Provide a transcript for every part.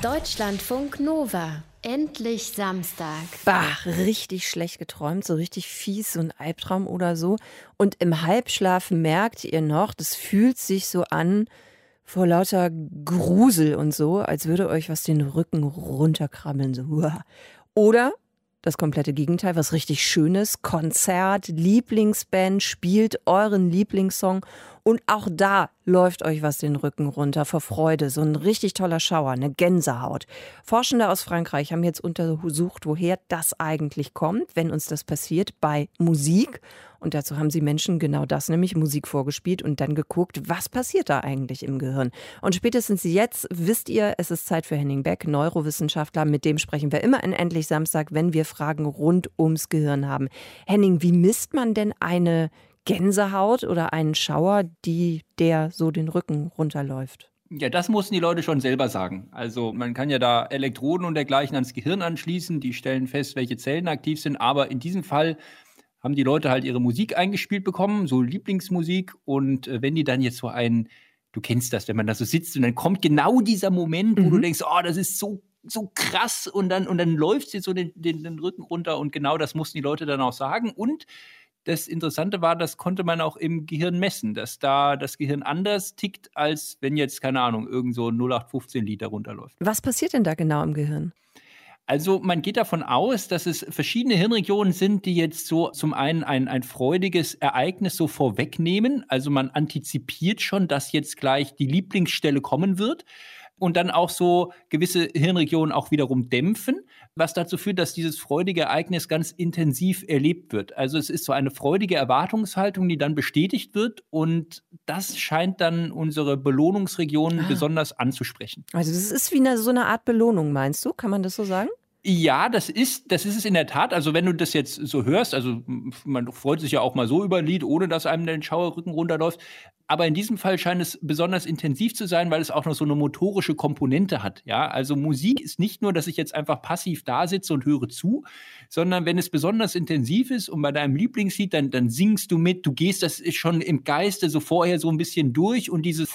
Deutschlandfunk Nova. Endlich Samstag. Bah, richtig schlecht geträumt, so richtig fies, so ein Albtraum oder so. Und im Halbschlaf merkt ihr noch, das fühlt sich so an vor lauter Grusel und so, als würde euch was den Rücken runterkrabbeln. So. Uah. Oder das komplette Gegenteil, was richtig Schönes, Konzert, Lieblingsband, spielt euren Lieblingssong und auch da läuft euch was den Rücken runter vor Freude. So ein richtig toller Schauer, eine Gänsehaut. Forschende aus Frankreich haben jetzt untersucht, woher das eigentlich kommt, wenn uns das passiert bei Musik. Und dazu haben sie Menschen genau das, nämlich Musik vorgespielt und dann geguckt, was passiert da eigentlich im Gehirn. Und spätestens jetzt wisst ihr, es ist Zeit für Henning Beck, Neurowissenschaftler. Mit dem sprechen wir immer in Endlich Samstag, wenn wir Fragen rund ums Gehirn haben. Henning, wie misst man denn eine Gänsehaut oder einen Schauer, der so den Rücken runterläuft? Ja, das mussten die Leute schon selber sagen. Also man kann ja da Elektroden und dergleichen ans Gehirn anschließen, die stellen fest, welche Zellen aktiv sind, aber in diesem Fall haben die Leute halt ihre Musik eingespielt bekommen, so Lieblingsmusik, und wenn die dann jetzt du kennst das, wenn man da so sitzt und dann kommt genau dieser Moment, wo du denkst, oh, das ist so krass, und dann läuft sie so den Rücken runter, und genau das mussten die Leute dann auch sagen. Und das Interessante war, das konnte man auch im Gehirn messen, dass da das Gehirn anders tickt, als wenn jetzt, keine Ahnung, irgend so ein 0815-Lied da runterläuft. Was passiert denn da genau im Gehirn? Also man geht davon aus, dass es verschiedene Hirnregionen sind, die jetzt so zum einen ein freudiges Ereignis so vorwegnehmen. Also man antizipiert schon, dass jetzt gleich die Lieblingsstelle kommen wird. Und dann auch so gewisse Hirnregionen auch wiederum dämpfen, was dazu führt, dass dieses freudige Ereignis ganz intensiv erlebt wird. Also es ist so eine freudige Erwartungshaltung, die dann bestätigt wird, und das scheint dann unsere Belohnungsregionen besonders anzusprechen. Also das ist wie so eine Art Belohnung, meinst du? Kann man das so sagen? Ja, das ist es in der Tat. Also wenn du das jetzt so hörst, also man freut sich ja auch mal so über ein Lied, ohne dass einem der Schauerrücken runterläuft. Aber in diesem Fall scheint es besonders intensiv zu sein, weil es auch noch so eine motorische Komponente hat. Ja, also Musik ist nicht nur, dass ich jetzt einfach passiv da sitze und höre zu, sondern wenn es besonders intensiv ist und bei deinem Lieblingslied, dann singst du mit, du gehst das ist schon im Geiste so vorher so ein bisschen durch, und diese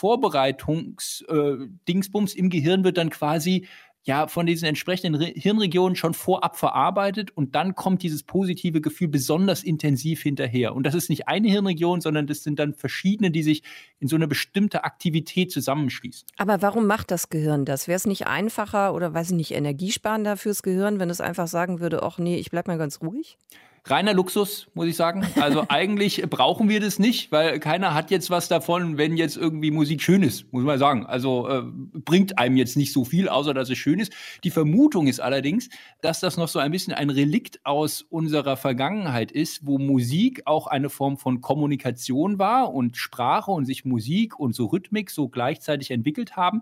Vorbereitungs-Dingsbums im Gehirn wird dann quasi von diesen entsprechenden Hirnregionen schon vorab verarbeitet, und dann kommt dieses positive Gefühl besonders intensiv hinterher. Und das ist nicht eine Hirnregion, sondern das sind dann verschiedene, die sich in so eine bestimmte Aktivität zusammenschließen. Aber warum macht das Gehirn das? Wäre es nicht einfacher oder, weiß ich nicht, energiesparender fürs Gehirn, wenn es einfach sagen würde, ach nee, ich bleib mal ganz ruhig? Reiner Luxus, muss ich sagen. Also eigentlich brauchen wir das nicht, weil keiner hat jetzt was davon, wenn jetzt irgendwie Musik schön ist, muss man sagen. Also bringt einem jetzt nicht so viel, außer dass es schön ist. Die Vermutung ist allerdings, dass das noch so ein bisschen ein Relikt aus unserer Vergangenheit ist, wo Musik auch eine Form von Kommunikation war und Sprache und sich Musik und so Rhythmik so gleichzeitig entwickelt haben.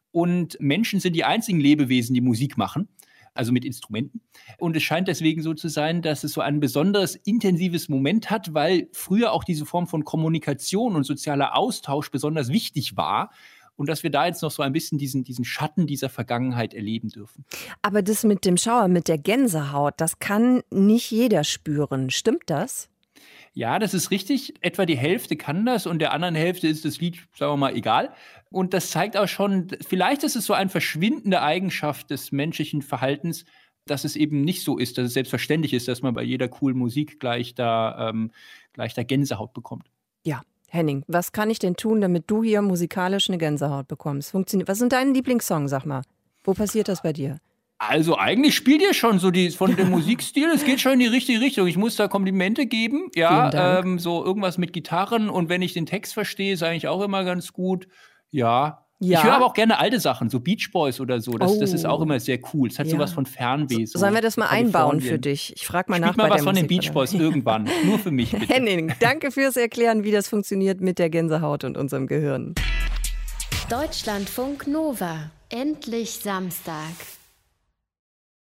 Und Menschen sind die einzigen Lebewesen, die Musik machen. Also mit Instrumenten. Und es scheint deswegen so zu sein, dass es so ein besonderes, intensives Moment hat, weil früher auch diese Form von Kommunikation und sozialer Austausch besonders wichtig war. Und dass wir da jetzt noch so ein bisschen diesen Schatten dieser Vergangenheit erleben dürfen. Aber das mit dem Schauer, mit der Gänsehaut, das kann nicht jeder spüren. Stimmt das? Ja, das ist richtig. Etwa die Hälfte kann das, und der anderen Hälfte ist das Lied, sagen wir mal, egal. Und das zeigt auch schon, vielleicht ist es so eine verschwindende Eigenschaft des menschlichen Verhaltens, dass es eben nicht so ist, dass es selbstverständlich ist, dass man bei jeder coolen Musik gleich da Gänsehaut bekommt. Ja, Henning, was kann ich denn tun, damit du hier musikalisch eine Gänsehaut bekommst? Was sind deine Lieblingssongs, sag mal? Wo passiert das bei dir? Also eigentlich spielt ihr schon so von dem Musikstil, es geht schon in die richtige Richtung. Ich muss da Komplimente geben, ja, so irgendwas mit Gitarren, und wenn ich den Text verstehe, ist eigentlich auch immer ganz gut. Ja. Ich höre aber auch gerne alte Sachen, so Beach Boys oder so. Das ist auch immer sehr cool. Es hat sowas von Fernweh. Sollen wir das mal einbauen für dich? Ich frage mal nach. Spiel mal was von den Beach Boys irgendwann. Nur für mich, bitte. Henning, danke fürs Erklären, wie das funktioniert mit der Gänsehaut und unserem Gehirn. Deutschlandfunk Nova. Endlich Samstag.